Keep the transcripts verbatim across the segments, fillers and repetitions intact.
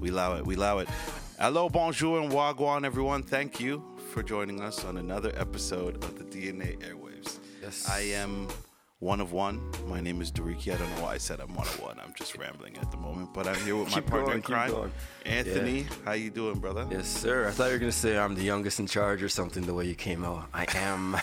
We allow it. We allow it. Hello, bonjour, and wagwan, everyone. Thank you for joining us on another episode of the D N A Airwaves. Yes. I am one of one. My name is Duriki. I don't know why I said I'm one of one. I'm just rambling at the moment. But I'm here with my Keep partner going, in keep crime, going. Anthony. Yeah. How you doing, brother? Yes, sir. I thought you were going to say I'm the youngest in charge or something the way you came out. I am.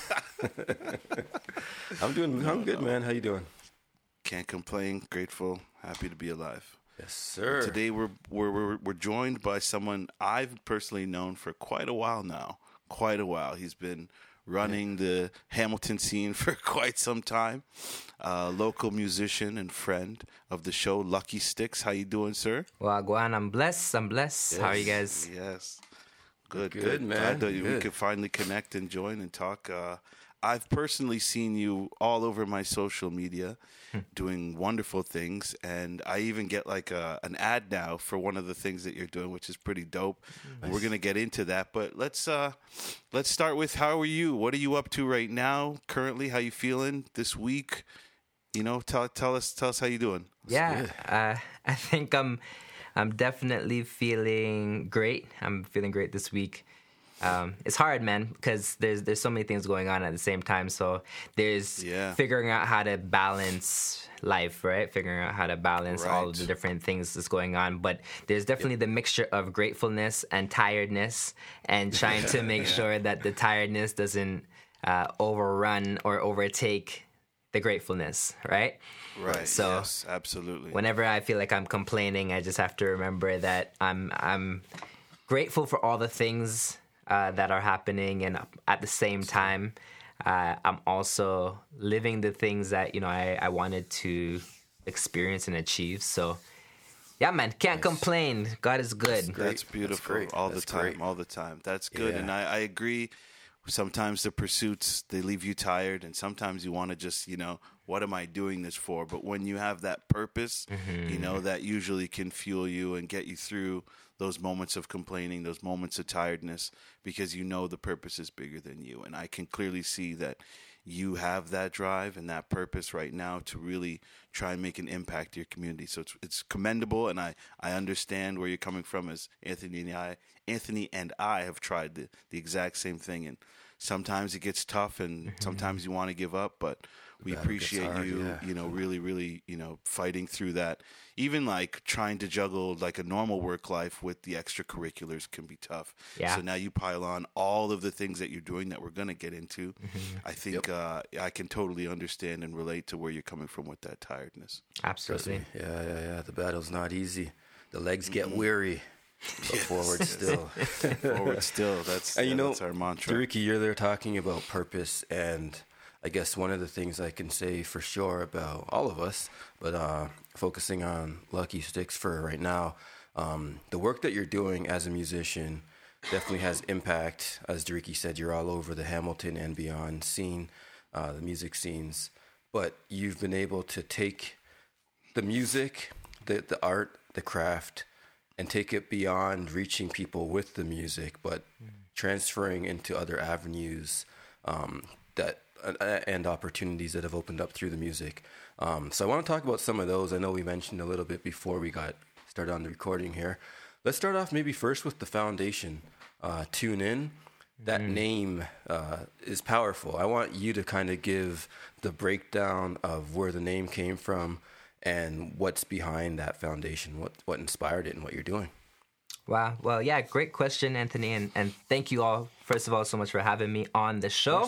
I'm doing, I'm good, man. How you doing? Can't complain. Grateful. Happy to be alive. Yes, sir. Today we're, we're we're we're joined by someone I've personally known for quite a while now. Quite a while. He's been running the Hamilton scene for quite some time. Uh, local musician and friend of the show, Lucky Sticks. How you doing, sir? Well, Guan, I'm blessed. I'm blessed. How are you guys? Yes. Good, Good, good. man. Glad that we Good. could finally connect and join and talk. Uh, I've personally seen you all over my social media doing wonderful things, and I even get like a, an ad now for one of the things that you're doing, which is pretty dope. We're going to get into that, but let's uh, let's start with how are you? What are you up to right now? Currently, how you feeling this week? You know, tell tell us tell us how you doing. Yeah, uh, I think I'm I'm definitely feeling great. I'm feeling great this week. Um, it's hard, man, because there's there's so many things going on at the same time. So there's Yeah. figuring out how to balance life, right? Figuring out how to balance all of Right. the different things that's going on. But there's definitely the mixture of gratefulness and tiredness, and trying to make sure that the tiredness doesn't uh, overrun or overtake the gratefulness, right? Right. So yes, absolutely. whenever I feel like I'm complaining, I just have to remember that I'm I'm grateful for all the things uh, that are happening, and at the same time, uh, I'm also living the things that you know I, I wanted to experience and achieve. So, yeah, man, can't complain. God is good. great. That's beautiful. great. All That's the time. great. All the time. That's good. Yeah. And I, I agree. Sometimes the pursuits, they leave you tired, and sometimes you want to just, you know, what am I doing this for? But when you have that purpose, you know, that usually can fuel you and get you through those moments of complaining, those moments of tiredness, because you know the purpose is bigger than you. And I can clearly see that you have that drive and that purpose right now to really try and make an impact to your community. So it's it's commendable, and I, I understand where you're coming from. As Anthony and I, Anthony and I have tried the, the exact same thing, and sometimes it gets tough, and sometimes you want to give up, but we Battle gets appreciate hard, you, yeah. you know, really, really, you know, fighting through that. Even like trying to juggle like a normal work life with the extracurriculars can be tough. Yeah. So now you pile on all of the things that you're doing that we're going to get into. I think uh, I can totally understand and relate to where you're coming from with that tiredness. Absolutely. Yeah, yeah, yeah. The battle's not easy. The legs get weary, but forward still. Forward still. That's, And you yeah, know, that's our mantra. Duriki, you're there talking about purpose, and I guess one of the things I can say for sure about all of us, but uh, focusing on Lucky Sticks for right now, um, the work that you're doing as a musician definitely has impact. As Duriki said, you're all over the Hamilton and beyond scene, uh, the music scenes, but you've been able to take the music, the the art, the craft, and take it beyond reaching people with the music, but transferring into other avenues um, that uh, and opportunities that have opened up through the music. Um, so I want to talk about some of those. I know we mentioned a little bit before we got started on the recording here. Let's start off maybe first with the foundation. Uh, Tune In. That name uh, is powerful. I want you to kind of give the breakdown of where the name came from and what's behind that foundation, what what inspired it and what you're doing. Wow. Well, yeah, great question, Anthony, and, and thank you all, first of all, so much for having me on the show.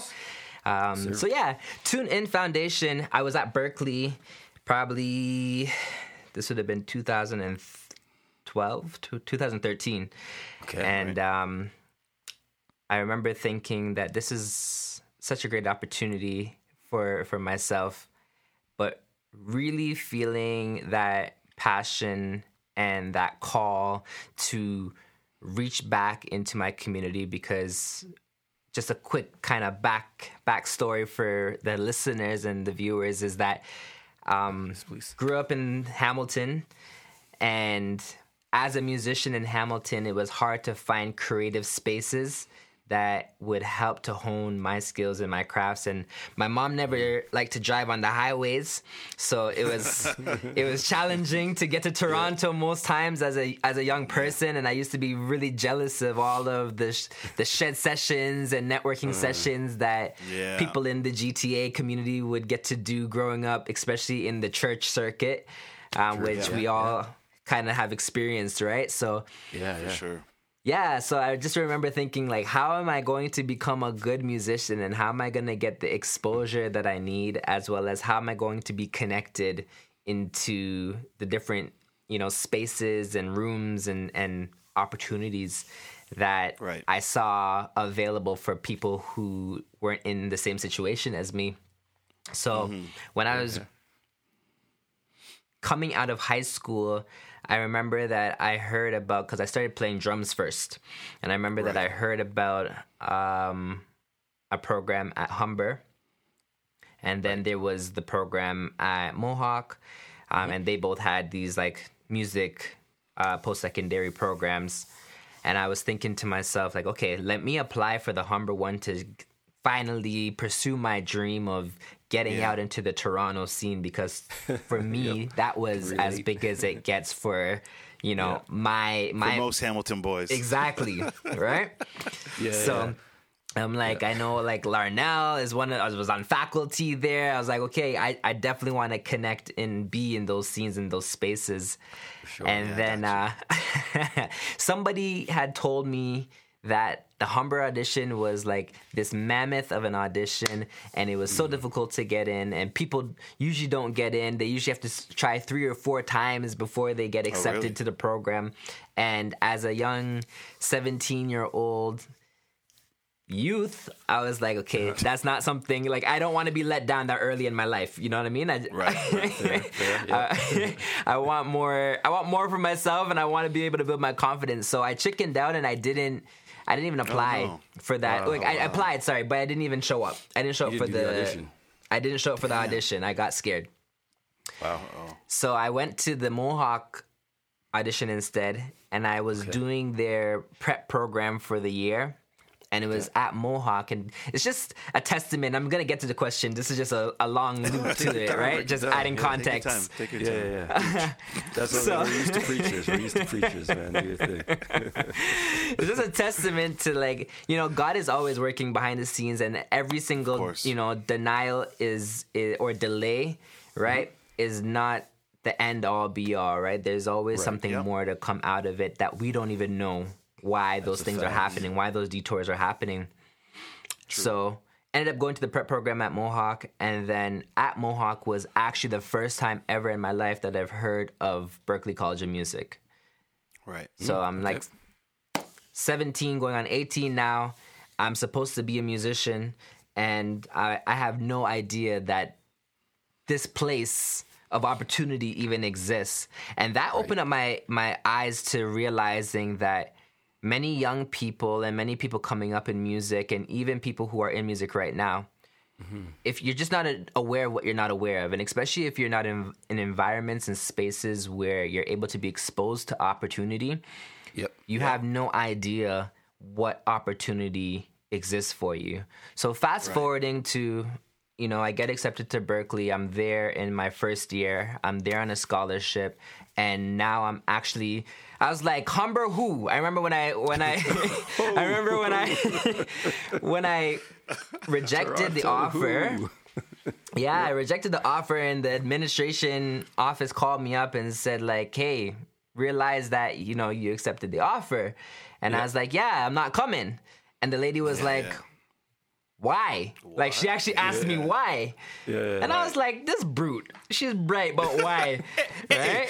Um, so yeah, Tune In Foundation. I was at Berkeley, probably this would have been two thousand twelve to two thousand thirteen, Okay, and um, I remember thinking that this is such a great opportunity for for myself, but really feeling that passion and that call to reach back into my community, because just a quick kind of back backstory for the listeners and the viewers is that um, Yes, please. grew up in Hamilton, and as a musician in Hamilton, it was hard to find creative spaces that would help to hone my skills and my crafts. And my mom never liked to drive on the highways, so it was it was challenging to get to Toronto yeah. most times as a as a young person. And I used to be really jealous of all of the sh- the shed sessions and networking uh, sessions that yeah. people in the G T A community would get to do growing up, especially in the church circuit, um, sure, which yeah, we all yeah. kind of have experienced, right? So yeah, for yeah. sure. Yeah, so I just remember thinking, like, how am I going to become a good musician, and how am I going to get the exposure that I need, as well as how am I going to be connected into the different, you know, spaces and rooms and, and opportunities that right. I saw available for people who weren't in the same situation as me. So mm-hmm. when I was okay. coming out of high school, I remember that I heard about, because I started playing drums first, and I remember right. that I heard about um, a program at Humber, and then right. there was the program at Mohawk, um, mm-hmm. and they both had these like music uh, post-secondary programs, and I was thinking to myself, like, okay, let me apply for the Humber one to finally pursue my dream of getting yeah. out into the Toronto scene, because for me yep. that was really? as big as it gets for, you know, yeah. my my for most Hamilton boys. Exactly. Right? Yeah. So yeah. I'm like, yeah. I know like Larnell is one of, I was on faculty there. I was like, okay, I, I definitely want to connect and be in those scenes, in those spaces. Sure, and yeah, then uh, somebody had told me that the Humber audition was like this mammoth of an audition, and it was so mm. difficult to get in, and people usually don't get in. They usually have to try three or four times before they get accepted oh, really? to the program. And as a young seventeen-year-old youth, I was like, okay, that's not something, like, I don't want to be let down that early in my life. You know what I mean? I, right. right. Fair, fair, yeah. I, I want more, I want more for myself, and I want to be able to build my confidence. So I chickened out, and I didn't, I didn't even apply oh, no. for that. Wow, like I wow. applied, sorry, but I didn't even show up. I didn't show you up for didn't the, the audition. I didn't show up for the Damn. audition. I got scared. Wow. Oh. So I went to the Mohawk audition instead, and I was okay. doing their prep program for the year. And it was yeah. at Mohawk, and it's just a testament. I'm gonna get to the question. This is just a, a long loop to it, right? Just adding yeah, context. Take your time. Take your yeah, time. yeah, yeah. That's what so, we're used to preachers. We're used to preachers, man. Do your thing. It's just a testament to, like, you know, God is always working behind the scenes, and every single, you know, denial is, is or delay, right, mm-hmm. is not the end all be all, right? There's always right. something yep. more to come out of it that we don't even know why those That's things are happening, why those detours are happening. True. So ended up going to the prep program at Mohawk, and then at Mohawk was actually the first time ever in my life that I've heard of Berklee College of Music. Right. So mm, I'm okay. like seventeen, going on eighteen now. I'm supposed to be a musician, and I, I have no idea that this place of opportunity even exists. And that right. opened up my, my eyes to realizing that many young people and many people coming up in music, and even people who are in music right now, mm-hmm. if you're just not aware of what you're not aware of, and especially if you're not in, in environments and spaces where you're able to be exposed to opportunity, yep. you yep. have no idea what opportunity exists for you. So fast right. forwarding to, you know, I get accepted to Berklee. I'm there in my first year. I'm there on a scholarship, and now I'm actually, I was like, Humber who? I remember when I when I I remember when I when I rejected the offer. Yeah, I rejected the offer, and the administration office called me up and said, like, hey, realize that, you know, you accepted the offer. And yeah. I was like, yeah, I'm not coming. And the lady was yeah, like, yeah. why? What? Like, she actually asked yeah. me why. Yeah, yeah, and right. I was like, this brute. She's bright, but why? Right?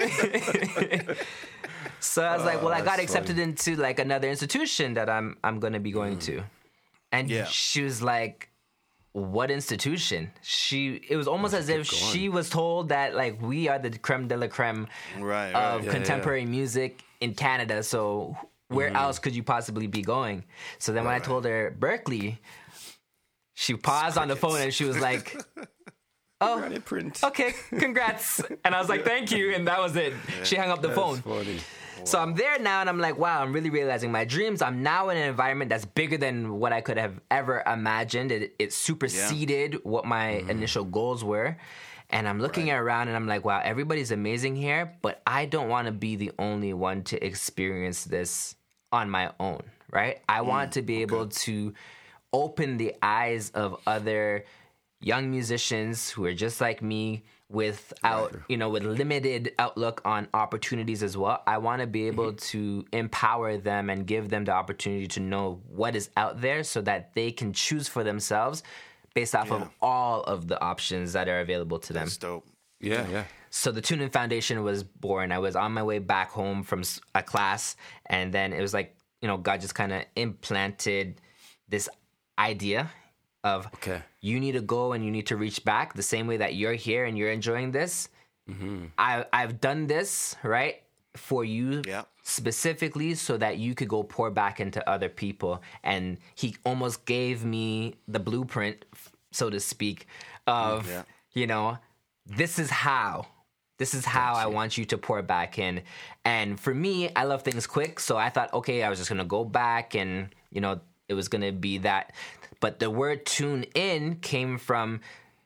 So I was like, well, I got accepted funny. into like another institution that I'm I'm going to be going mm. to. And yeah. she was like, what institution? She it was almost Let's as if going. she was told that, like, we are the creme de la creme right, right. of yeah, contemporary yeah. music in Canada. So where mm-hmm. else could you possibly be going? So then when right. I told her Berklee, she paused on the phone and she was like, oh, okay, congrats. And I was like, thank you. And that was it. Yeah. She hung up the That's phone. Funny. So I'm there now, and I'm like, wow, I'm really realizing my dreams. I'm now in an environment that's bigger than what I could have ever imagined. It, it superseded yeah. what my mm-hmm. initial goals were. And I'm looking right. around, and I'm like, wow, everybody's amazing here, but I don't want to be the only one to experience this on my own, right? I mm, want to be okay. able to open the eyes of other young musicians who are just like me, without, right. you know, with limited outlook on opportunities as well. I want to be able mm-hmm. to empower them and give them the opportunity to know what is out there so that they can choose for themselves based off yeah. of all of the options that are available to them. That's dope. Yeah, yeah. So the TuneIn Foundation was born. I was on my way back home from a class, and then it was like, you know, God just kind of implanted this idea of okay. you need to go and you need to reach back the same way that you're here and you're enjoying this. Mm-hmm. I, I've done this, right, for you yeah. specifically so that you could go pour back into other people. And he almost gave me the blueprint, so to speak, of, yeah. you know, this is how. This is how gotcha. I want you to pour back in. And for me, I love things quick. So I thought, okay, I was just going to go back and, you know, it was going to be that. But the word tune in came from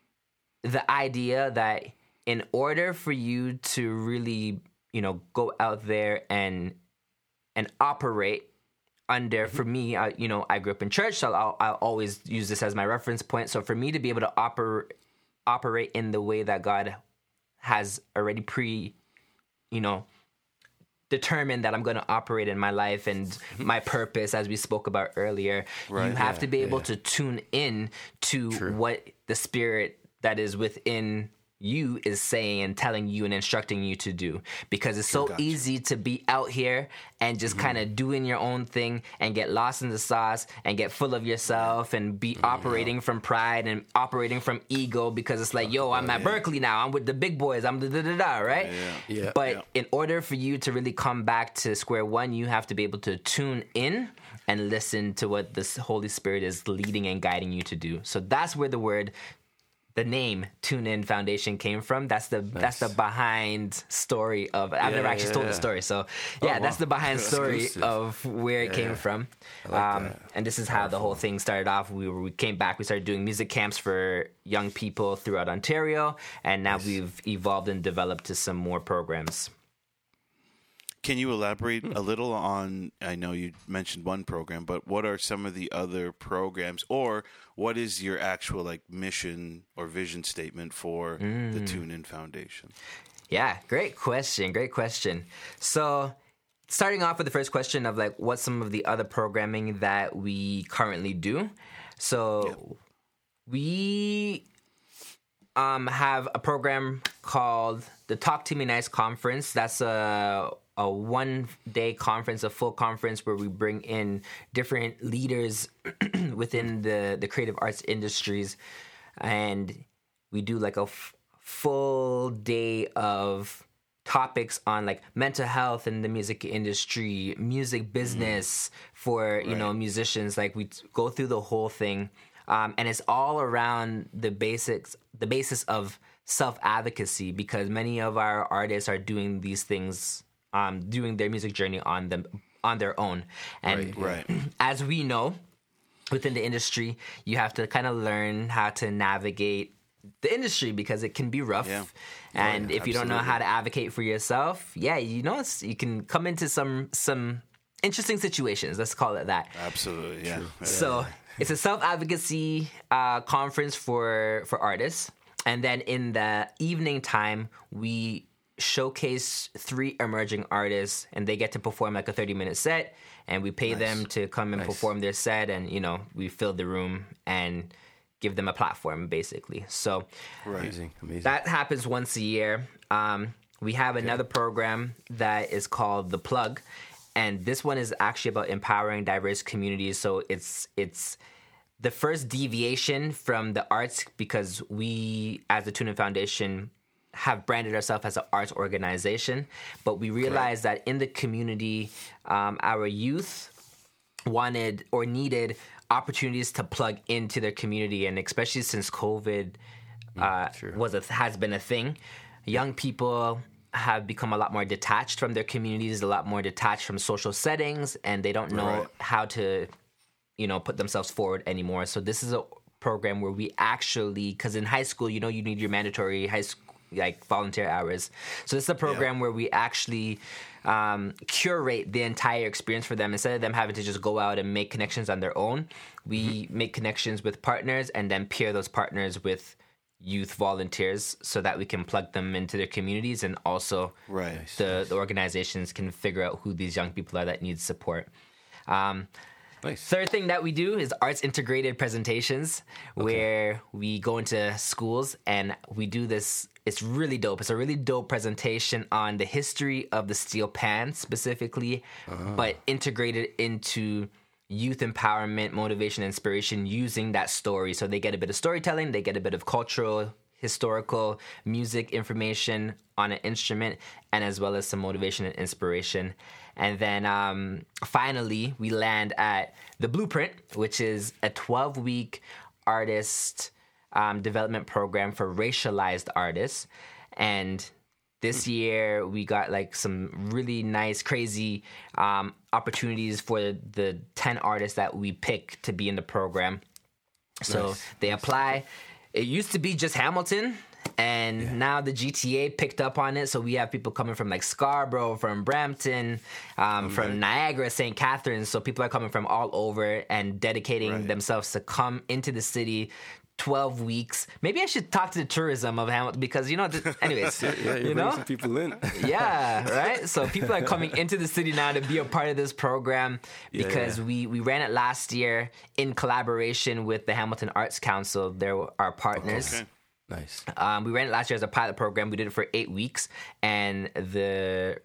the idea that in order for you to really, you know, go out there and and operate under, mm-hmm. for me, I, you know, I grew up in church, so I'll, I'll always use this as my reference point. So for me to be able to oper- operate in the way that God has already pre, you know, determined that I'm going to operate in my life and my purpose, as we spoke about earlier, right, you have yeah, to be able yeah. to tune in to True. What the spirit that is within you is saying and telling you and instructing you to do, because it's so gotcha. Easy to be out here and just mm-hmm. kind of doing your own thing and get lost in the sauce and get full of yourself and be mm-hmm. operating from pride and operating from ego, because it's like, yo, I'm oh, at yeah. Berkeley now, I'm with the big boys, I'm da da da da, right? Yeah, yeah. But yeah. in order for you to really come back to square one, you have to be able to tune in and listen to what the Holy Spirit is leading and guiding you to do. So that's where the word the name TuneIn Foundation came from. That's the nice. That's the behind story of. I've yeah, never actually yeah, told yeah. the story, so yeah, oh, wow. that's the behind story of where it yeah, came from. Like um, and this is how the whole thing started off. We were, we came back. We started doing music camps for young people throughout Ontario, and now nice. We've evolved and developed to some more programs. Can you elaborate a little on, I know you mentioned one program, but what are some of the other programs, or what is your actual like mission or vision statement for mm. the TuneIn Foundation? Yeah, great question. Great question. So starting off with the first question of like what's some of the other programming that we currently do. So yeah. we um, have a program called the Talk to Me Nice Conference. That's a a one-day conference, a full conference where we bring in different leaders within the, the creative arts industries, and we do like a f- full day of topics on like mental health in the music industry, music business mm. for, you right. know, musicians. Like we go through the whole thing, um, and it's all around the basics, the basis of self-advocacy, because many of our artists are doing these things Um, doing their music journey on them on their own. And right, right. as we know, within the industry, you have to kind of learn how to navigate the industry, because it can be rough. Yeah. And yeah, if you don't know how to advocate for yourself, yeah, you know, it's, you can come into some some interesting situations. Let's call it that. Absolutely, yeah. yeah. So it's a self-advocacy uh, conference for for artists. And then in the evening time, we showcase three emerging artists, and they get to perform like a thirty minute set, and we pay nice. them to come and nice. perform their set, and you know, we fill the room and give them a platform basically. So right. amazing, amazing. That happens once a year. Um, we have okay. another program that is called The Plug, and this one is actually about empowering diverse communities. So it's it's the first deviation from the arts, because we as the TuneIn Foundation have branded ourselves as an arts organization, but we realized right. that in the community, um, our youth wanted or needed opportunities to plug into their community, and especially since COVID uh, mm, was a, has been a thing, young people have become a lot more detached from their communities, a lot more detached from social settings, and they don't know Right. how to, you know, put themselves forward anymore. So this is a program where we actually, because in high school, you know, you need your mandatory high school like volunteer hours. So this is a program Yeah. where we actually um, curate the entire experience for them. Instead of them having to just go out and make connections on their own, we mm-hmm. make connections with partners and then pair those partners with youth volunteers so that we can plug them into their communities, and also Right. the, the organizations can figure out who these young people are that need support. Um, Nice. Third thing that we do is arts integrated presentations, okay. where we go into schools and we do this. It's really dope. It's a really dope presentation on the history of the steel pan specifically, uh-huh. but integrated into youth empowerment, motivation, inspiration using that story. So they get a bit of storytelling, they get a bit of cultural, historical, music information on an instrument, and as well as some motivation and inspiration. And then um, finally, we land at The Blueprint, which is a twelve-week artist um, development program for racialized artists. And this year, we got like some really nice, crazy um, opportunities for the ten artists that we pick to be in the program. So nice. They apply. It used to be just Hamilton. And yeah. now the G T A picked up on it, so we have people coming from like Scarborough, from Brampton, um, okay. from Niagara, Saint Catharines. So people are coming from all over and dedicating right. themselves to come into the city. twelve weeks. Maybe I should talk to the tourism of Hamilton because, you know, th- anyways, yeah, you're you know, some people in. yeah, right. So people are coming into the city now to be a part of this program because yeah, yeah. we we ran it last year in collaboration with the Hamilton Arts Council. They're our partners. Okay. Nice. Um, we ran it last year as a pilot program. We did it for eight weeks, and the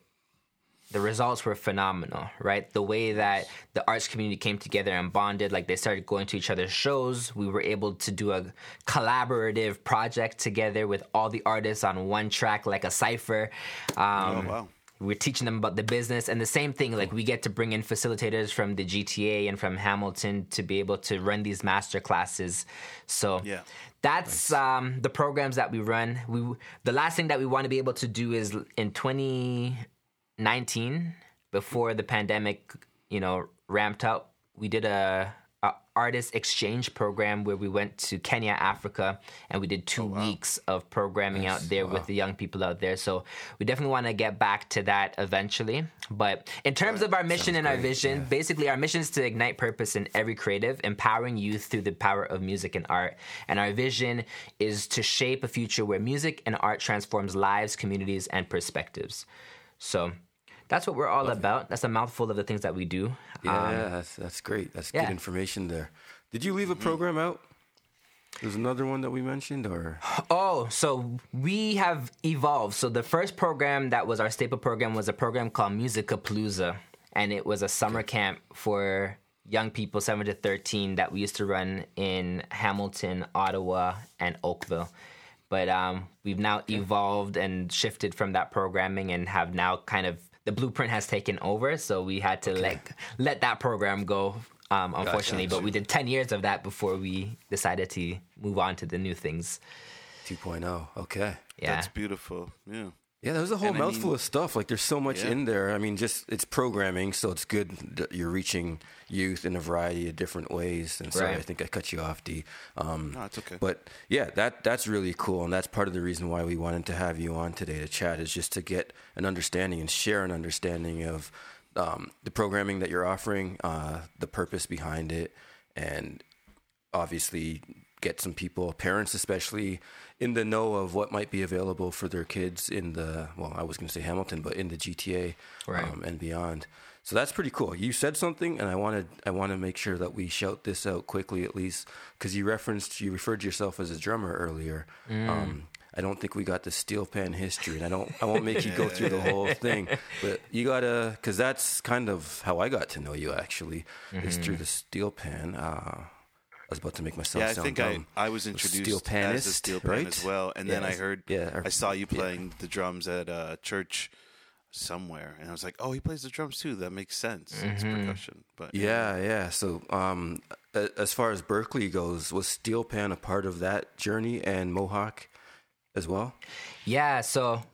the results were phenomenal, right? The way that the arts community came together and bonded, like they started going to each other's shows. We were able to do a collaborative project together with all the artists on one track, like a cipher. Um, oh, wow. We're teaching them about the business, and the same thing, like we get to bring in facilitators from the G T A and from Hamilton to be able to run these master classes. So yeah. that's nice. um, the programs that we run. We the last thing that we want to be able to do is in twenty nineteen, before the pandemic, you know, ramped up, we did a, a artist exchange program where we went to Kenya, Africa, and we did two oh, wow. weeks of programming nice. out there wow. with the young people out there. So we definitely want to get back to that eventually. But in terms right. of our mission Sounds and our great. vision, yeah. basically our mission is to ignite purpose in every creative, empowering youth through the power of music and art. And our vision is to shape a future where music and art transforms lives, communities, and perspectives. So that's what we're all Love about. It. That's a mouthful of the things that we do. Yeah, um, that's that's great. That's yeah. good information there. Did you leave a program out? There's another one that we mentioned, or? Oh, so we have evolved. So the first program that was our staple program was a program called Musicapalooza, and it was a summer okay. camp for young people, seven to thirteen, that we used to run in Hamilton, Ottawa, and Oakville. But um, we've now okay. evolved and shifted from that programming and have now kind of, the Blueprint has taken over, so we had to okay. let let that program go, um, unfortunately. Gotcha. But we did ten years of that before we decided to move on to the new things. two point oh, okay. Yeah. That's beautiful, yeah. Yeah, there's a whole and mouthful I mean, of stuff. Like, there's so much yeah. in there. I mean, just, it's programming, so it's good that you're reaching youth in a variety of different ways. And sorry, right. I think I cut you off, D. Um, no, it's okay. But, yeah, that that's really cool, and that's part of the reason why we wanted to have you on today to chat, is just to get an understanding and share an understanding of um, the programming that you're offering, uh, the purpose behind it, and obviously get some people, parents especially, in the know of what might be available for their kids in the, well, I was going to say Hamilton, but in the G T A right. um, and beyond. So that's pretty cool. You said something, and I wanted, I want to make sure that we shout this out quickly, at least, because you referenced, you referred to yourself as a drummer earlier. Mm. Um, I don't think we got the steel pan history, and I don't, I won't make you go through the whole thing, but you gotta, because that's kind of how I got to know you, actually, mm-hmm. is through the steel pan. Uh, I was about to make myself yeah, I sound think dumb. I, I was introduced steel panist, as a steel pan right? as well, and yeah, then I heard, yeah, I saw you playing yeah. the drums at a church somewhere, and I was like, oh, he plays the drums too. That makes sense. Mm-hmm. It's percussion, but yeah, yeah. yeah. So, um, as far as Berkeley goes, was steel pan a part of that journey and Mohawk as well? Yeah. So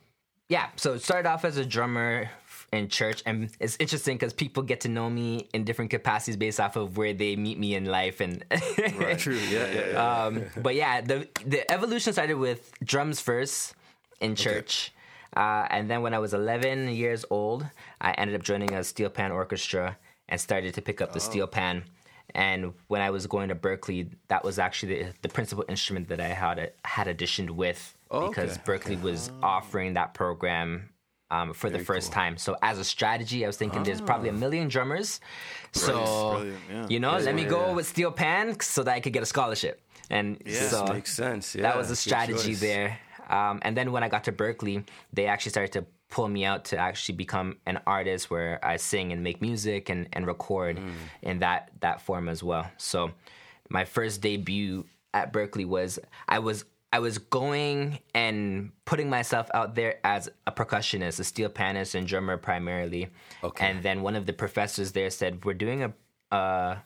yeah, so it started off as a drummer in church, and it's interesting because people get to know me in different capacities based off of where they meet me in life, and Right. True. Yeah. Yeah. yeah. um, but yeah, the the evolution started with drums first in church, uh, and then when I was eleven years old, I ended up joining a steel pan orchestra and started to pick up the steel pan. And when I was going to Berkeley, that was actually the, the principal instrument that I had had auditioned with, Oh, because okay. Berkeley was offering that program um, for the first time. So as a strategy, I was thinking there's probably a million drummers. So, Brilliant, yeah. you know, Yeah, let me yeah, go yeah. with steel pan so that I could get a scholarship. And Yeah. so Makes sense. Yeah. that was the Good strategy choice. there. Um, and then when I got to Berkeley, they actually started to pull me out to actually become an artist where I sing and make music and, and record Mm. in that, that form as well. So my first debut at Berkeley was I was I was going and putting myself out there as a percussionist, a steel panist and drummer primarily. Okay. And then one of the professors there said, we're doing a, a,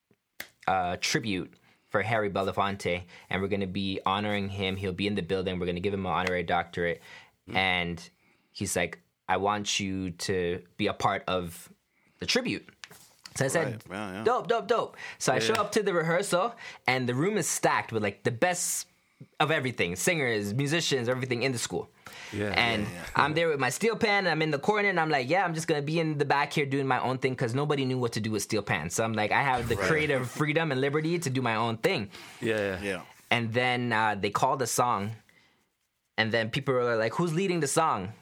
a tribute for Harry Belafonte, and we're going to be honoring him. He'll be in the building. We're going to give him an honorary doctorate. Mm. And he's like, I want you to be a part of the tribute. So I said, Right. Yeah, yeah. dope, dope, dope. So I show up to the rehearsal, and the room is stacked with like the best of everything, singers, musicians, everything in the school. Yeah, and yeah, yeah. I'm there with my steel pan, and I'm in the corner, and I'm like, yeah, I'm just going to be in the back here doing my own thing, because nobody knew what to do with steel pan. So I'm like, I have the creative freedom and liberty to do my own thing. Yeah. Yeah. Yeah. And then uh, they called a song, and then people were like, who's leading the song?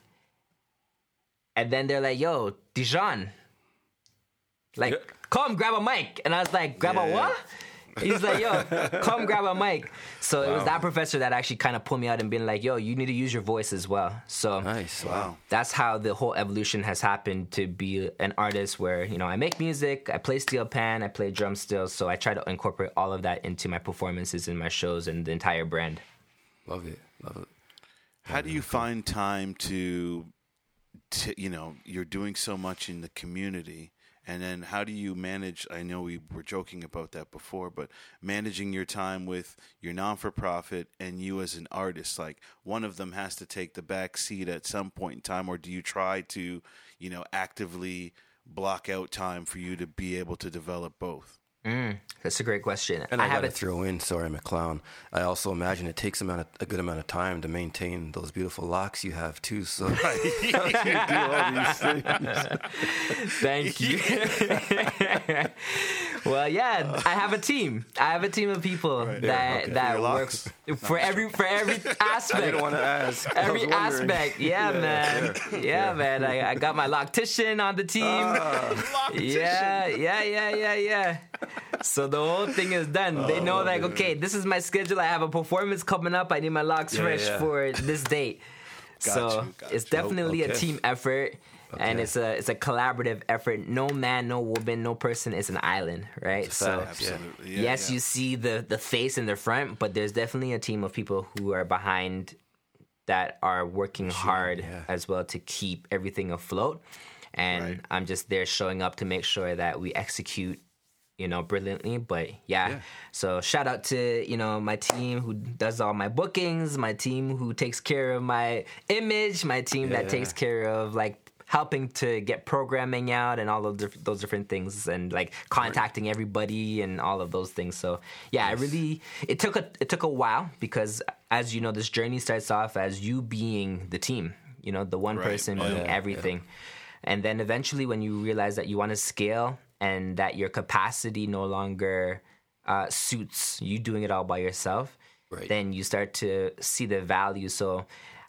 And then they're like, yo, Dijon. Like, Yeah. come grab a mic. And I was like, grab Yeah, a yeah. what? He's like, yo, come grab a mic. So it was that professor that actually kind of pulled me out and been like, yo, you need to use your voice as well. So Nice. Wow. that's how the whole evolution has happened to be an artist where, you know, I make music, I play steel pan, I play drum still. So I try to incorporate all of that into my performances and my shows and the entire brand. Love it. Love it. How do you find time to, to, you know, you're doing so much in the community, and then how do you manage, I know we were joking about that before, but managing your time with your non-for-profit and you as an artist, like one of them has to take the back seat at some point in time, or do you try to, you know, actively block out time for you to be able to develop both? Mm, that's a great question. And I, I have gotta a throw in, sorry, I'm a clown. I also imagine it takes amount of, a good amount of time to maintain those beautiful locks you have too. So you do all these things. Thank you. Well, yeah, I have a team. I have a team of people that okay. that For your works locks? for every for every I aspect. didn't want to ask. I Every was wondering. aspect, yeah, man, yeah, man. I, I got my loctician on the team. Ah. Yeah, yeah, yeah, yeah, yeah. So the whole thing is done. They know, like, okay, this is my schedule. I have a performance coming up. I need my locks Yeah, fresh yeah. for this date. Got so you, got it's you. definitely a Okay. team effort. And Okay. it's a it's a collaborative effort. No man, no woman, no person is an island, right? It's a So fact. Yeah. Absolutely. Yeah, yes, yeah. you see the the face in the front, but there's definitely a team of people who are behind that are working hard yeah. as well to keep everything afloat. And Right. I'm just there showing up to make sure that we execute, you know, brilliantly. But yeah. Yeah. So shout out to, you know, my team who does all my bookings, my team who takes care of my image, my team Yeah, that yeah. takes care of like helping to get programming out and all of the, those different things, and like contacting everybody and all of those things. So yeah, I really it took a it took a while, because as you know, this journey starts off as you being the team, you know, the one Right. person Oh, being yeah, everything. And then eventually when you realize that you want to scale and that your capacity no longer uh, suits you doing it all by yourself, Right. then you start to see the value. So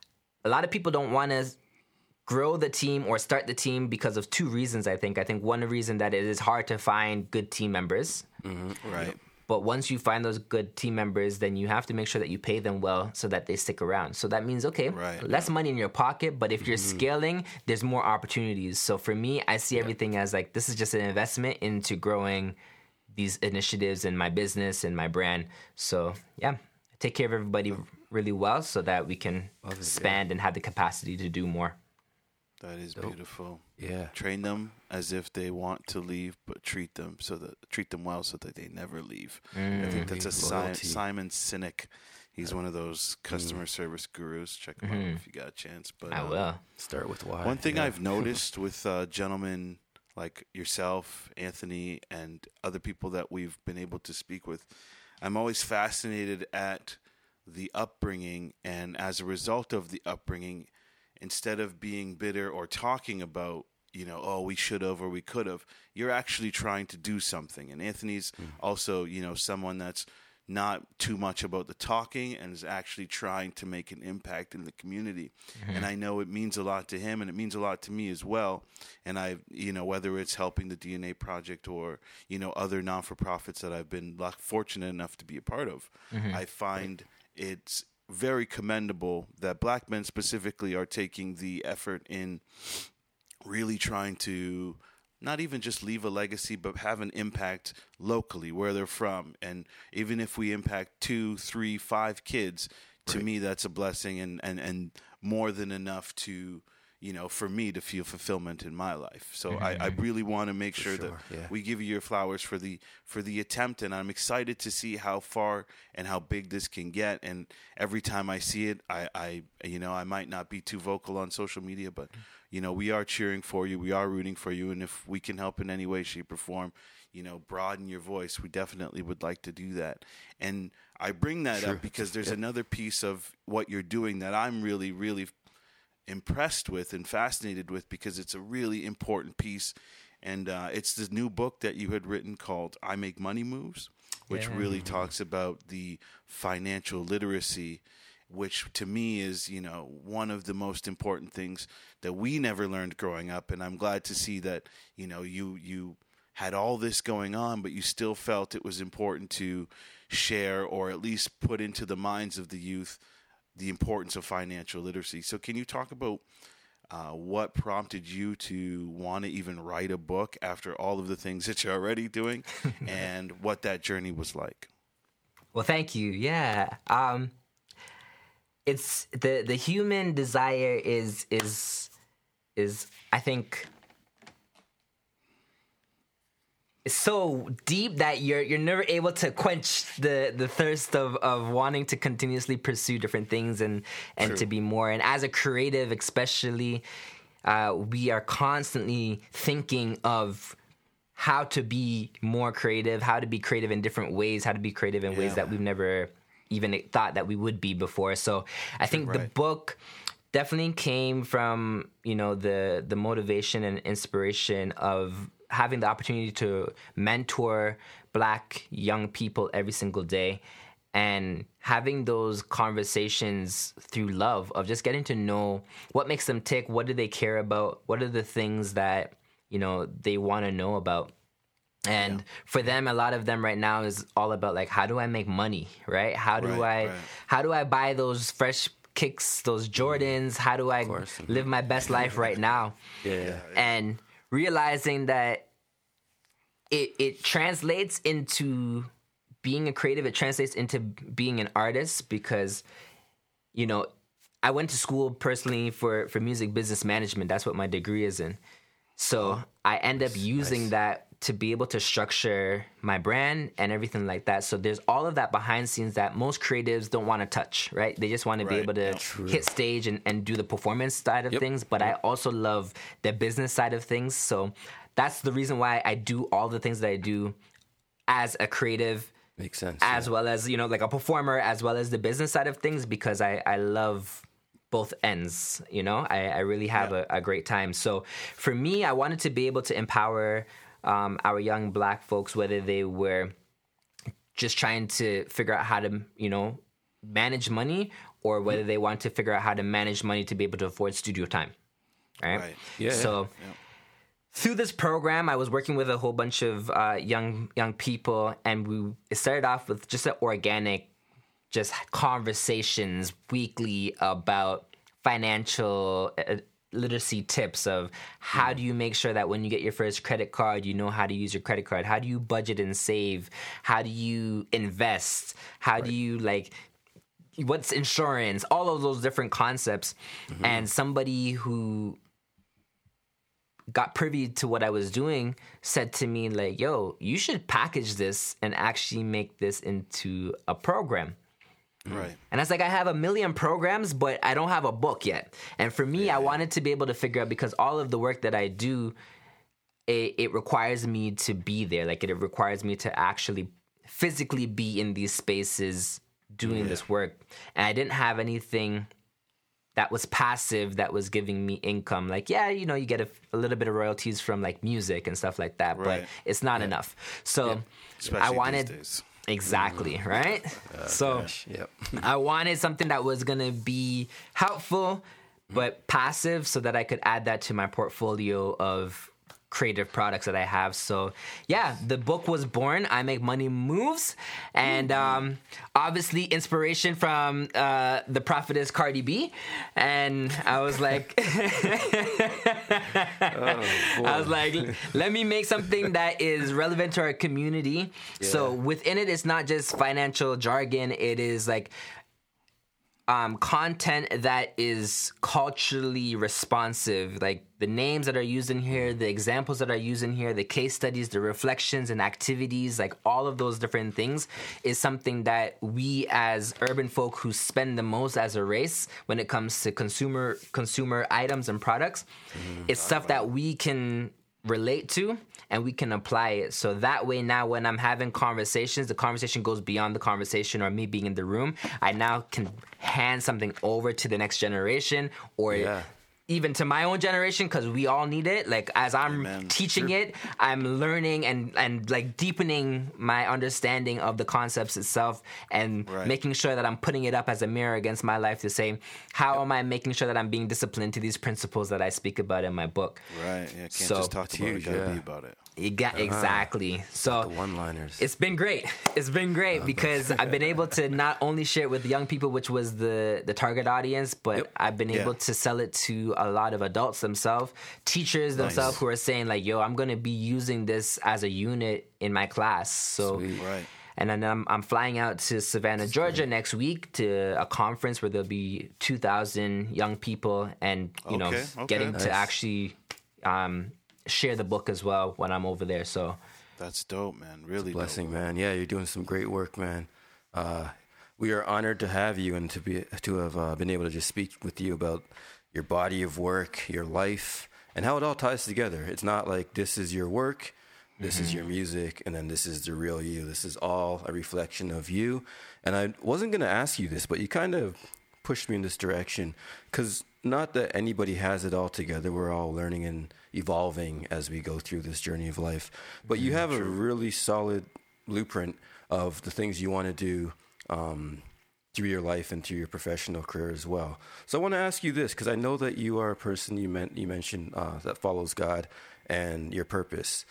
a lot of people don't want to grow the team or start the team because of two reasons, I think. I think one reason that it is hard to find good team members. Right. But once you find those good team members, then you have to make sure that you pay them well so that they stick around. So that means, okay, Right, less money in your pocket, but if you're scaling, there's more opportunities. So for me, I see everything as like, this is just an investment into growing these initiatives in my business and my brand. So yeah, I take care of everybody really well so that we can Love it, expand and have the capacity to do more. That is beautiful. Yeah. Train them as if they want to leave, but treat them so that treat them well so that they never leave. I think that's a si- Loyalty. Simon Sinek. He's one of those customer service gurus. Check him mm-hmm. out if you got a chance. But I uh, will. Start with why. One thing yeah. I've noticed with uh, gentlemen like yourself, Anthony, and other people that we've been able to speak with, I'm always fascinated at the upbringing, and as a result of the upbringing, instead of being bitter or talking about, you know, oh, we should have or we could have, you're actually trying to do something. And Anthony's mm. also, you know, someone that's not too much about the talking and is actually trying to make an impact in the community. Mm-hmm. And I know it means a lot to him, and it means a lot to me as well. And I, you know, whether it's helping the D N A Project or, you know, other non-for-profits that I've been fortunate enough to be a part of, mm-hmm. I find it's very commendable that black men specifically are taking the effort in really trying to not even just leave a legacy, but have an impact locally where they're from. And even if we impact two, three, five kids, to right. me, that's a blessing and, and, and more than enough to, you know, for me to feel fulfillment in my life. So mm-hmm. I, I really want to make sure, sure that yeah. we give you your flowers for the for the attempt, and I'm excited to see how far and how big this can get. And every time I see it, I, I you know, I might not be too vocal on social media, but you know, we are cheering for you. We are rooting for you. And if we can help in any way, shape, or form, you know, broaden your voice, we definitely would like to do that. And I bring that sure. up because there's yeah. another piece of what you're doing that I'm really, really impressed with and fascinated with, because it's a really important piece. And uh, it's this new book that you had written called I Make Money Moves, which yeah. really talks about the financial literacy, which to me is, you know, one of the most important things that we never learned growing up. And I'm glad to see that, you know, you you had all this going on, but you still felt it was important to share, or at least put into the minds of the youth, the importance of financial literacy. So can you talk about uh, what prompted you to want to even write a book after all of the things that you're already doing and what that journey was like? Well, thank you. Yeah. Um, It's the, the human desire is is is I think is so deep that you're you're never able to quench the, the thirst of, of wanting to continuously pursue different things and, and True. to be more. And as a creative, especially, uh, we are constantly thinking of how to be more creative, how to be creative in different ways, how to be creative in yeah. ways that we've never even thought that we would be before. So I think right. the book definitely came from, you know, the the motivation and inspiration of having the opportunity to mentor Black young people every single day, and having those conversations through love of just getting to know what makes them tick, what do they care about, what are the things that, you know, they want to know about. And yeah. for them, a lot of them right now is all about like, how do I make money, right? How do right, I, right. how do I buy those fresh kicks, those Jordans? How do I live my best life right now? yeah, yeah. And realizing that it it translates into being a creative. It translates into being an artist, because, you know, I went to school personally for, for music business management. That's what my degree is in. So oh, I end up using nice. that to be able to structure my brand and everything like that. So there's all of that behind scenes that most creatives don't want to touch, right? They just want to right. be able to True. hit stage and, and do the performance side of yep. things. But yep. I also love the business side of things. So that's the reason why I do all the things that I do as a creative. Makes sense. As yeah. well as, you know, like a performer, as well as the business side of things, because I, I love both ends, you know? I, I really have yeah. a, a great time. So for me, I wanted to be able to empower Um, our young Black folks, whether they were just trying to figure out how to, you know, manage money, or whether they want to figure out how to manage money to be able to afford studio time, right? Right. Yeah. So yeah. through this program, I was working with a whole bunch of uh, young young people, and we it started off with just an organic, just conversations weekly about financial Uh, literacy tips of how do you make sure that when you get your first credit card, you know how to use your credit card. How do you budget and save? How do you invest? How right. do you like, what's insurance? All of those different concepts. Mm-hmm. And somebody who got privy to what I was doing said to me like, yo, you should package this and actually make this into a program. Right. And it's like I have a million programs, but I don't have a book yet. And for me, yeah. I wanted to be able to figure out, because all of the work that I do, it, it requires me to be there. Like it, it requires me to actually physically be in these spaces doing yeah. this work. And I didn't have anything that was passive that was giving me income. Like, yeah, you know, you get a, a little bit of royalties from like music and stuff like that, right. but it's not yeah. enough. So yeah. I wanted these days. Exactly, mm-hmm. right? Uh, so gosh, yep. I wanted something that was going to be helpful but passive, so that I could add that to my portfolio of creative products that I have. So yeah, the book was born. I Make Money Moves. And um, obviously inspiration from uh, the prophetess Cardi B. And I was like, oh, I was like, let me make something that is relevant to our community. Yeah. So within it, it's not just financial jargon. It is like Um, content that is culturally responsive, like the names that are used in here, the examples that are used in here, the case studies, the reflections and activities, like all of those different things is something that we as urban folk who spend the most as a race when it comes to consumer consumer items and products, mm, it's stuff that we can relate to and we can apply it. So that way now when I'm having conversations, the conversation goes beyond the conversation or me being in the room. I now can hand something over to the next generation or yeah. even to my own generation, because we all need it. Like as I'm Amen. teaching sure. it, I'm learning and, and like deepening my understanding of the concepts itself and right. making sure that I'm putting it up as a mirror against my life to say, how yep. am I making sure that I'm being disciplined to these principles that I speak about in my book? Right. Yeah, can't so, just talk about huge, it, you gotta yeah. be about it. You got uh-huh. exactly. So the one-liners. It's been great. It's been great because I've been able to not only share it with young people, which was the the target audience, but yep. I've been able yeah. to sell it to a lot of adults themselves, teachers themselves nice. who are saying like, "Yo, I'm going to be using this as a unit in my class." So Sweet. Right. And then I'm, I'm flying out to Savannah, Georgia next week to a conference where there'll be two thousand young people and, you okay, know, okay. getting nice. to actually um, share the book as well when I'm over there. So that's dope, man. Really blessing, dope. man. Yeah, you're doing some great work, man. Uh, we are honored to have you and to be to have uh, been able to just speak with you about your body of work, your life, and how it all ties together. It's not like this is your work, this mm-hmm. is your music, and then this is the real you. This is all a reflection of you. And I wasn't going to ask you this, but you kind of pushed me in this direction, because not that anybody has it all together. We're all learning and evolving as we go through this journey of life. But you have True. a really solid blueprint of the things you want to do um, through your life and through your professional career as well. So I want to ask you this, because I know that you are a person you, meant, you mentioned uh, that follows God and your purpose.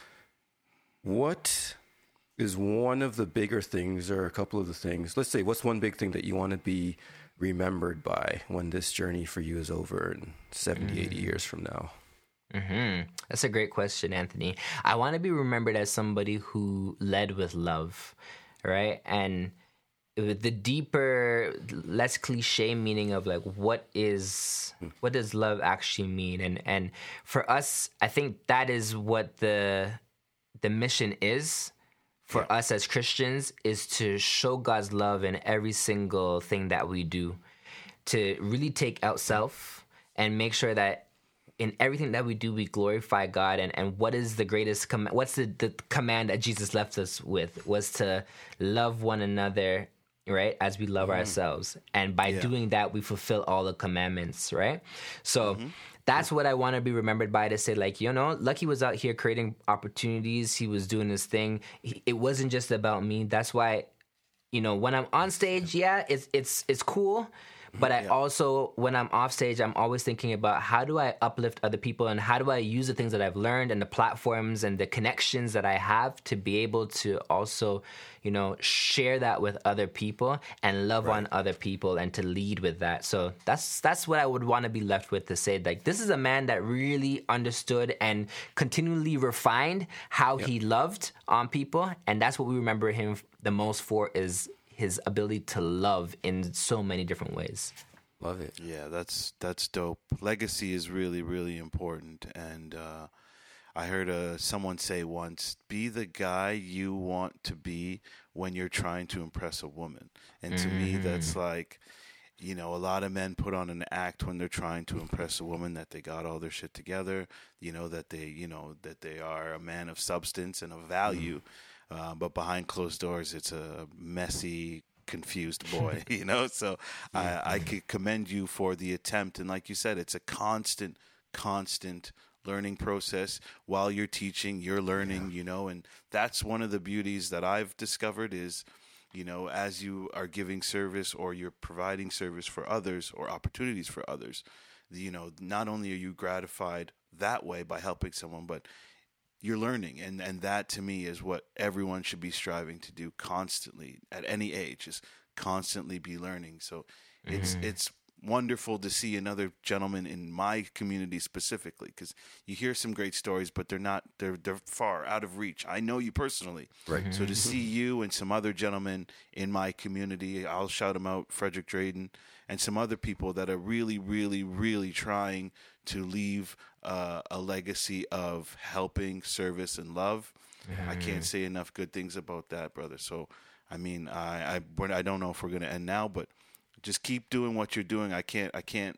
What is one of the bigger things, or a couple of the things, let's say, what's one big thing that you want to be remembered by when this journey for you is over in seventy, mm. eighty years from now? Mm-hmm. That's a great question, Anthony. I want to be remembered as somebody who led with love, right? And the deeper, less cliche meaning of like, what is, what does love actually mean? And and for us, I think that is what the the mission is for yeah. us as Christians, is to show God's love in every single thing that we do, to really take out self and make sure that in everything that we do, we glorify God. And, and what is the greatest command? What's the, the command that Jesus left us with? Was to love one another, right, as we love mm. ourselves. And by yeah. doing that, we fulfill all the commandments, right? So mm-hmm. that's what I want to be remembered by, to say, like, you know, Lucky was out here creating opportunities. He was doing his thing. He, it wasn't just about me. That's why, you know, when I'm on stage, yeah, it's it's it's cool. But I yeah. also, when I'm off stage, I'm always thinking about how do I uplift other people, and how do I use the things that I've learned and the platforms and the connections that I have to be able to also, you know, share that with other people and love right. on other people and to lead with that. So that's that's what I would want to be left with, to say, like, this is a man that really understood and continually refined how yep. he loved on people. And that's what we remember him the most for, is his ability to love in so many different ways. Love it. Yeah, that's that's dope. Legacy is really, really important. And uh, I heard uh, someone say once, be the guy you want to be when you're trying to impress a woman. And to mm-hmm. me, that's like, you know, a lot of men put on an act when they're trying to impress a woman that they got all their shit together, you know, that they, you know, that they are a man of substance and of value. Mm-hmm. Uh, but behind closed doors, it's a messy, confused boy, you know? So I, I could commend you for the attempt. And like you said, it's a constant, constant learning process. While you're teaching, you're learning, yeah. you know, and that's one of the beauties that I've discovered is, you know, as you are giving service or you're providing service for others or opportunities for others, you know, not only are you gratified that way by helping someone, but you're learning. And, and that to me is what everyone should be striving to do constantly at any age, is constantly be learning. So mm-hmm. it's, it's, wonderful to see another gentleman in my community specifically, because you hear some great stories, but they're not they're they're far out of reach. I know you personally, right? So to see you and some other gentlemen in my community, I'll shout them out, Frederick Drayden, and some other people that are really, really, really trying to leave uh, a legacy of helping, service, and love. Mm-hmm. I can't say enough good things about that, brother. So, I mean, I I, I don't know if we're going to end now, but just keep doing what you're doing. I can't I can't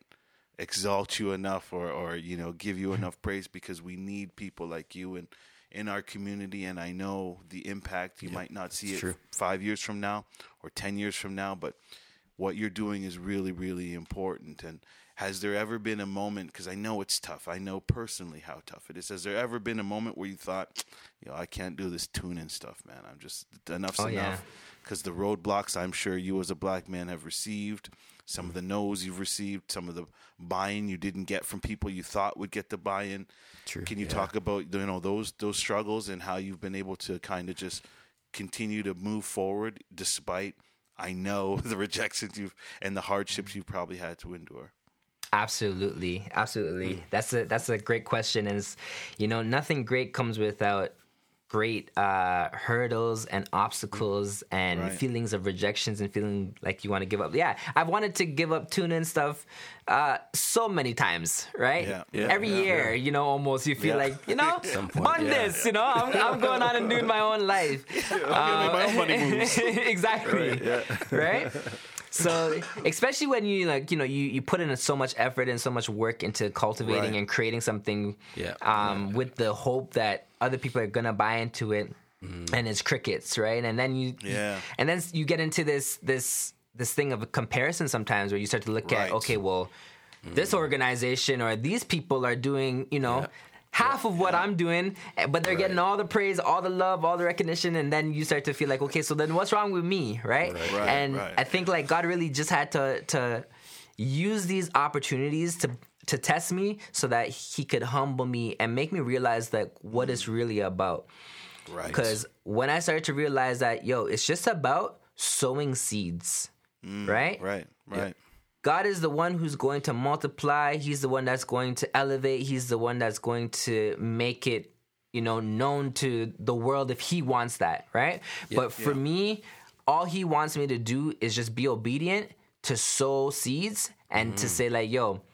exalt you enough or, or you know, give you enough praise, because we need people like you in, in our community. And I know the impact. You yeah, might not see it true. five years from now or ten years from now, but what you're doing is really, really important. And has there ever been a moment, because I know it's tough, I know personally how tough it is, has there ever been a moment where you thought, you know, I can't do this tuning stuff, man, I'm just, enough's oh, enough? Yeah. Because the roadblocks I'm sure you as a black man have received, some of the no's you've received, some of the buy-in you didn't get from people you thought would get the buy-in. True. Can you yeah. talk about, you know, those those struggles and how you've been able to kind of just continue to move forward despite, I know, the rejections you've and the hardships you've probably had to endure? Absolutely, absolutely. Mm. That's a that's a great question, and it's, you know, nothing great comes without great uh, hurdles and obstacles and right. feelings of rejections and feeling like you want to give up. Yeah, I've wanted to give up tuna stuff uh, so many times, right? Yeah, yeah, Every yeah, year, yeah. you know, almost you feel yeah. like, you know, on yeah. this, you know, I'm, I'm going on and doing my own life. Yeah, I'm um, my own money moves. Exactly, right? Yeah. right? So, especially when you like, you know, you, you put in so much effort and so much work into cultivating right. and creating something yeah. Um, yeah. with the hope that other people are gonna buy into it, mm. and it's crickets, right? And then you, yeah. and then you get into this this this thing of a comparison sometimes, where you start to look right. at, okay, well, mm. this organization or these people are doing, you know. Yeah. half of what yeah. I'm doing, but they're right. getting all the praise, all the love, all the recognition, and then you start to feel like, okay, so then what's wrong with me, right? right, right and right. I think like God really just had to to use these opportunities to to test me so that He could humble me and make me realize like what mm. it's really about. Right. Because when I started to realize that, yo, it's just about sowing seeds, mm. right? Right, right. Yeah. God is the one who's going to multiply. He's the one that's going to elevate. He's the one that's going to make it, you know, known to the world if He wants that, right? Yeah, but for yeah. me, all He wants me to do is just be obedient, to sow seeds, and mm. to say like, yo,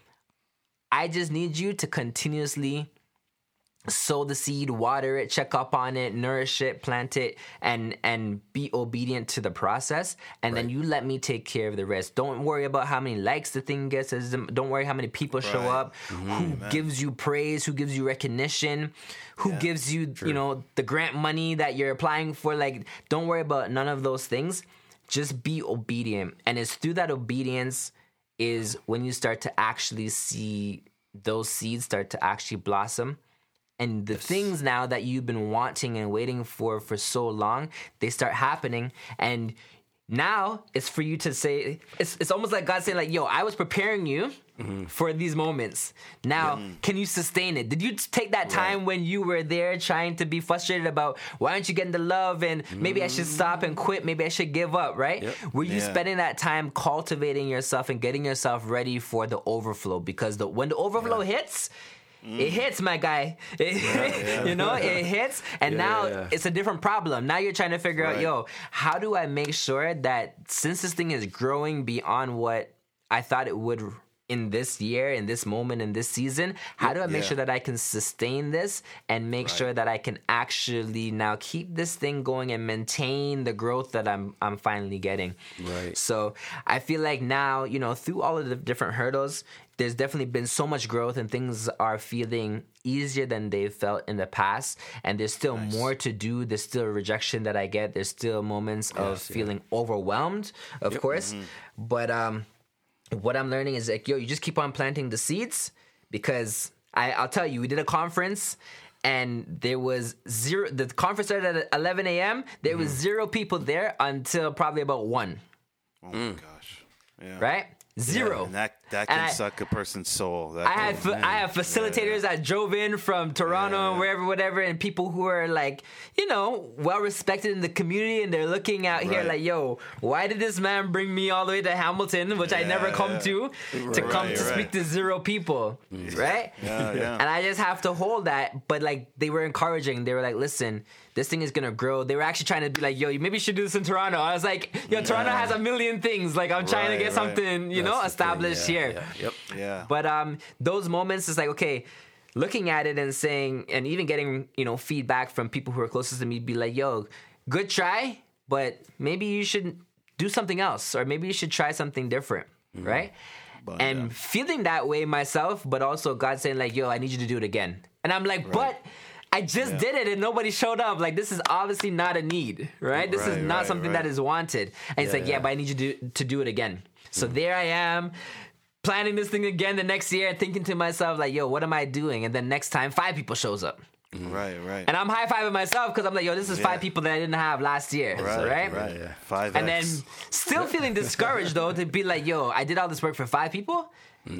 I just need you to continuously sow the seed, water it, check up on it, nourish it, plant it, and and be obedient to the process. And right. then you let me take care of the rest. Don't worry about how many likes the thing gets. Don't worry how many people show right. up, mm-hmm. who Amen. gives you praise, who gives you recognition, who yeah, gives you, true. you know, the grant money that you're applying for. Like, don't worry about none of those things. Just be obedient. And it's through that obedience is when you start to actually see those seeds start to actually blossom. And the yes. things now that you've been wanting and waiting for for so long, they start happening. And now it's for you to say, it's it's almost like God saying like, yo, I was preparing you mm-hmm. for these moments. Now, yeah. can you sustain it? Did you take that time right. when you were there trying to be frustrated about why aren't you getting the love and maybe mm-hmm. I should stop and quit, maybe I should give up, right? Yep. Were you yeah. spending that time cultivating yourself and getting yourself ready for the overflow? Because the when the overflow yeah. hits, Mm. it hits, my guy. It, yeah, yeah. You know, it hits, and yeah, now yeah. it's a different problem. Now you're trying to figure right. out, yo, how do I make sure that since this thing is growing beyond what I thought it would in this year, in this moment, in this season, how do I make Yeah. sure that I can sustain this and make Right. sure that I can actually now keep this thing going and maintain the growth that I'm I'm finally getting. Right. So I feel like now, you know, through all of the different hurdles, there's definitely been so much growth and things are feeling easier than they've felt in the past. And there's still Nice. more to do. There's still rejection that I get. There's still moments of Yes, yeah. feeling overwhelmed, of course. But um, what I'm learning is like, yo, you just keep on planting the seeds because I, I'll tell you, we did a conference and there was zero. The conference started at eleven a.m. There was zero people there until probably about one, Oh my gosh. Yeah. right? Zero. And that that And can I- suck a person's soul. That I can- had fa- I have facilitators that drove in from Toronto Yeah, and yeah. wherever, whatever, and people who are like, you know, well respected in the community, and they're looking out here Right. like, yo, why did this man bring me all the way to Hamilton, which I Yeah, never come yeah. to, to come Right, to right. speak to zero people, right? Yeah, yeah. And I just have to hold that. But like, they were encouraging. They were like, listen, this thing is gonna grow. They were actually trying to be like, yo, you maybe should do this in Toronto. I was like, yo, Toronto has a million things. Like, I'm trying to Right, get right. something, you know, That's the thing, established yeah, here. yeah, Yep. Yeah. But um, those moments is like, okay, looking at it and saying, and even getting, you know, feedback from people who are closest to me, be like, yo, good try, but maybe you should do something else, or maybe you should try something different, right? But, and yeah. feeling that way myself, but also God saying like, yo, I need you to do it again. And I'm like, but I just Yeah. did it and nobody showed up. Like, this is obviously not a need, right? This is Right, not right, something right. that is wanted. And it's Yeah, like, yeah, yeah. but I need you to, to do it again. So there I am, planning this thing again the next year, thinking to myself like, yo, what am I doing? And then next time, five people shows up. Right, right. And I'm high-fiving myself because I'm like, yo, this is Yeah. five people that I didn't have last year, right, right? right. Yeah. Five And then still feeling discouraged though, to be like, yo, I did all this work for five people,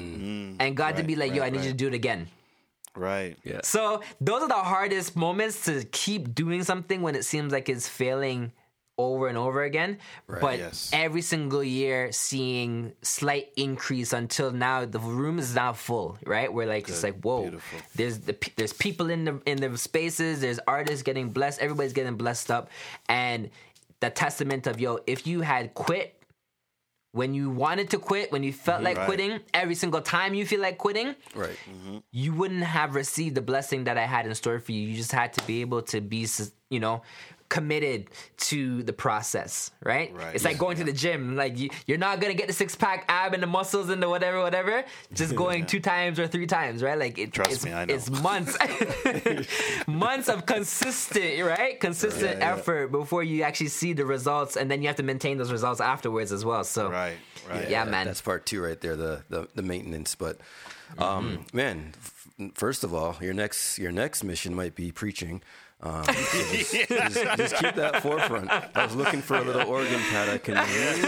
and God to Right, be like, yo, right, I need you right. to do it again. right. Yeah. So those are the hardest moments, to keep doing something when it seems like it's failing over and over again. Right, But yes. every single year seeing slight increase until now the room is now full, right? We're like, it's Good. like, whoa, Beautiful. there's the pe- there's people in the in the spaces, there's artists getting blessed, everybody's getting blessed up. And the testament of, yo, if you had quit when you wanted to quit, when you felt like Right. quitting, every single time you feel like quitting, Right. you wouldn't have received the blessing that I had in store for you. You just had to be able to be, you know, committed to the process, right? Right. It's like Yeah. going to the gym. Like, you, you're not gonna get the six pack ab and the muscles and the whatever, whatever. Just going two times or three times, right? Like, it, Trust it's, me, I know. it's months, months of consistent, right? Consistent Yeah, yeah. effort before you actually see the results, and then you have to maintain those results afterwards as well. So, Right, right. Yeah, man. That's part two right there, the the, the maintenance. But um, man, f- first of all, your next your next mission might be preaching. Um, so just, just, just keep that forefront. I was looking for a little organ pad I can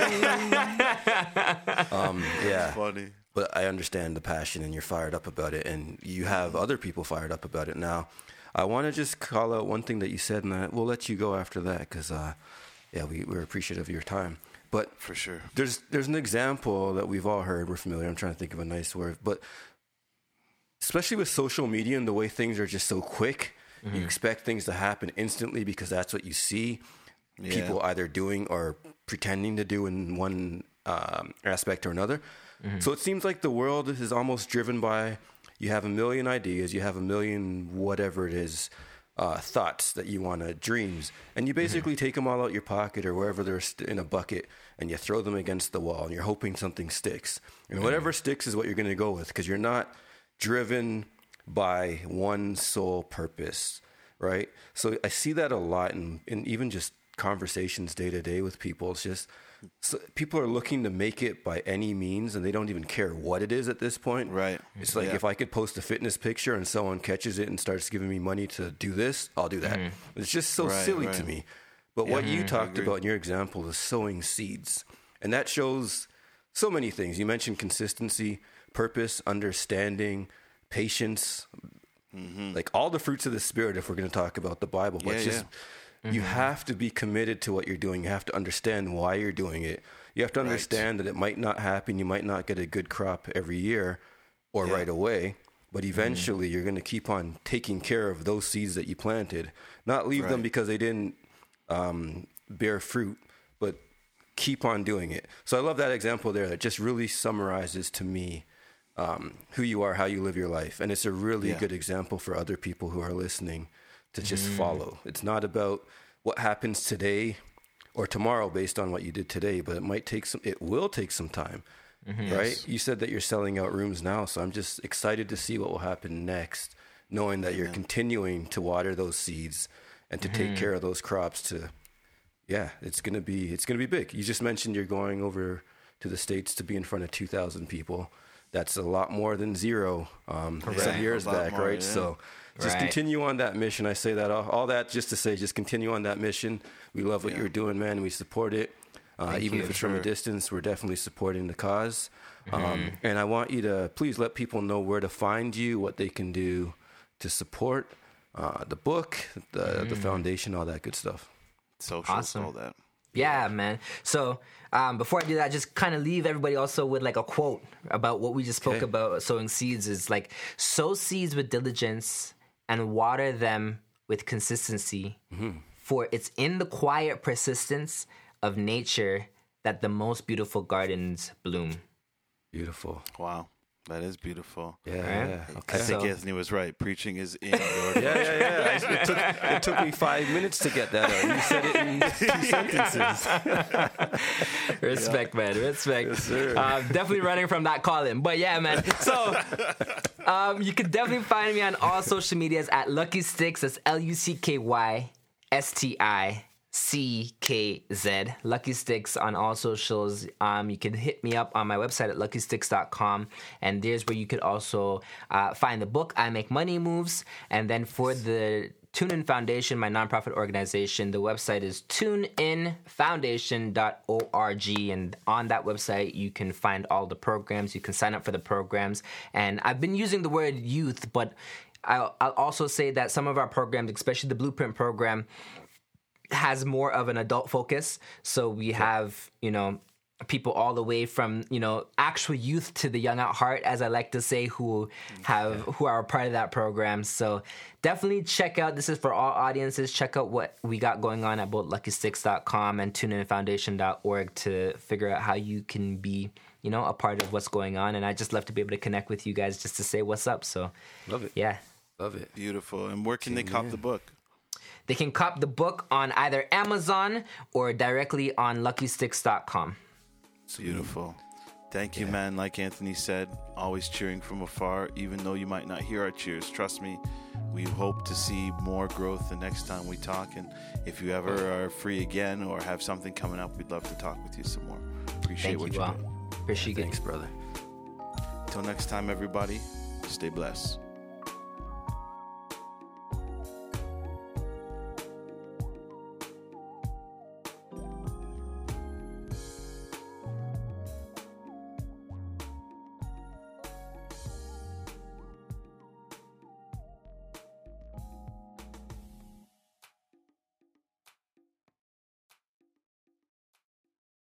use. Um, yeah. Funny. But I understand the passion, and you're fired up about it, and you have other people fired up about it now. I want to just call out one thing that you said, and that we'll let you go after that because, uh, yeah, we, we're appreciative of your time. But For sure. there's there's an example that we've all heard. We're familiar. I'm trying to think of a nice word, but especially with social media and the way things are just so quick, you expect things to happen instantly because that's what you see Yeah. people either doing or pretending to do in one um, aspect or another. So it seems like the world is almost driven by, you have a million ideas, you have a million whatever it is, uh, thoughts that you want to, dreams, and you basically take them all out your pocket or wherever they're st- in a bucket, and you throw them against the wall, and you're hoping something sticks. And whatever sticks is what you're going to go with, because you're not driven by one sole purpose, right? So I see that a lot in, in even just conversations day to day with people. It's just, so people are looking to make it by any means, and they don't even care what it is at this point. Right. It's like, Yeah. if I could post a fitness picture and someone catches it and starts giving me money to do this, I'll do that. It's just so Right, silly to right. me. But what you talked agree. about in your example is sowing seeds. And that shows so many things. You mentioned consistency, purpose, understanding, patience, like all the fruits of the Spirit, if we're going to talk about the Bible. But Yeah, just, you have to be committed to what you're doing. You have to understand why you're doing it. You have to understand that it might not happen. You might not get a good crop every year or Yeah. right away. But eventually, you're going to keep on taking care of those seeds that you planted. Not leave them Right. because they didn't um, bear fruit, but keep on doing it. So I love that example there. That just really summarizes to me um, who you are, how you live your life. And it's a really Yeah. good example for other people who are listening to just Mm. follow. It's not about what happens today or tomorrow based on what you did today, but it might take some, it will take some time, Mm-hmm. right? Yes. You said that you're selling out rooms now, so I'm just excited to see what will happen next, knowing that you're continuing to water those seeds and to Mm-hmm. take care of those crops to, yeah, it's going to be, it's going to be big. You just mentioned you're going over to the States to be in front of two thousand people. That's a lot more than zero um, some Right. years A lot back, more, right? yeah. So just Right. continue on that mission. I say that all, all that just to say, just continue on that mission. We love what Yeah. you're doing, man. And we support it. Uh, even you. if it's from a Sure. distance, we're definitely supporting the cause. Um, and I want you to please let people know where to find you, what they can do to support uh, the book, the, the foundation, all that good stuff. Socials, Awesome. all that. Yeah, man. So um, before I do that, just kind of leave everybody also with like a quote about what we just spoke Okay. about. Sowing seeds is like, sow seeds with diligence and water them with consistency. For it's in the quiet persistence of nature that the most beautiful gardens bloom. Beautiful. Wow. That is beautiful. Yeah, Right? yeah. I Okay. think So- Anthony was right. Preaching is in your Yeah, yeah, yeah. I- It took, it took me five minutes to get that out. You said it in two sentences. Respect, man. Respect. Yes, sir. Um, definitely running from that calling. But yeah, man. So um, you can definitely find me on all social medias at Lucky Sticks. That's L U C K Y S T I C K Z. Lucky Sticks on all socials. Um, you can hit me up on my website at lucky sticks dot com. And there's where you could also uh, find the book, I Make Money Moves. And then for the TuneIn Foundation, my nonprofit organization, the website is tune in foundation dot org. And on that website, you can find all the programs. You can sign up for the programs. And I've been using the word youth, but I'll, I'll also say that some of our programs, especially the Blueprint program, has more of an adult focus. So we have, you know, people all the way from, you know, actual youth to the young at heart, as I like to say, who have who are a part of that program. So definitely check out, this is for all audiences, check out what we got going on at both lucky sticks dot com and tune in foundation dot org to figure out how you can be, you know, a part of what's going on. And I just love to be able to connect with you guys just to say what's up. So Love it. yeah. Love it. Beautiful. And where can they cop the book? They can cop the book on either Amazon or directly on lucky sticks dot com. Beautiful. Thank you, man. Like Anthony said, always cheering from afar, even though you might not hear our cheers. Trust me, we hope to see more growth the next time we talk. And if you ever are free again or have something coming up, we'd love to talk with you some more. Appreciate Thank what you you're all. doing. Appreciate it. Thanks, brother. Until next time, everybody, stay blessed.